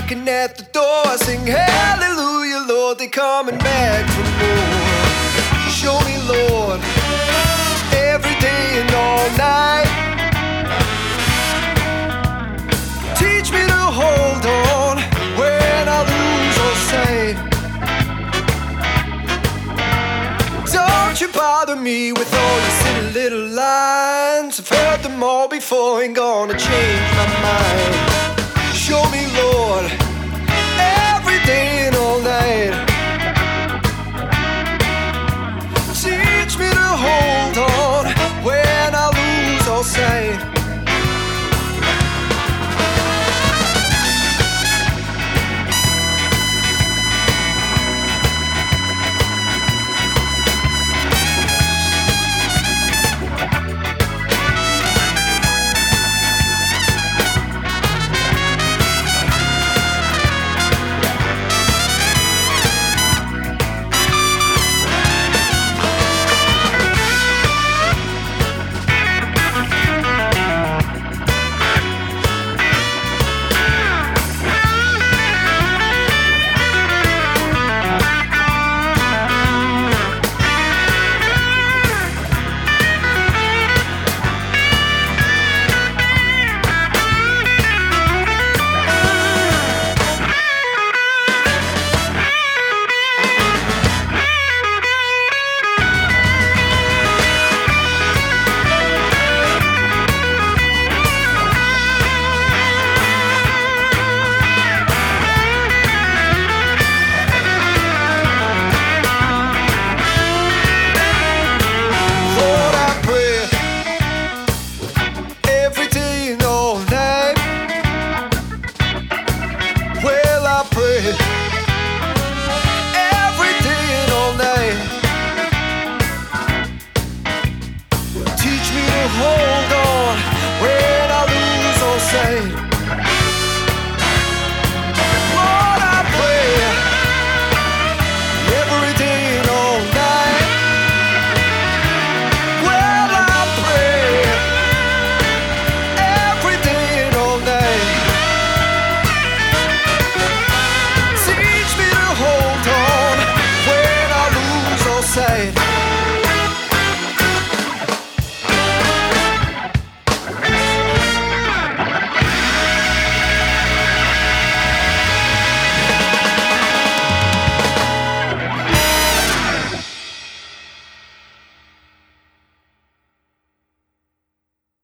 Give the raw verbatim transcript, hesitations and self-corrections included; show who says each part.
Speaker 1: knocking at the door. I sing hallelujah, Lord, they coming back for more. Show me, Lord, every day and all night. Teach me to hold on when I lose all sight. Don't you bother me with all your silly little lines. I've heard them all before, ain't gonna change my mind. Show me, Lord, every day and all night.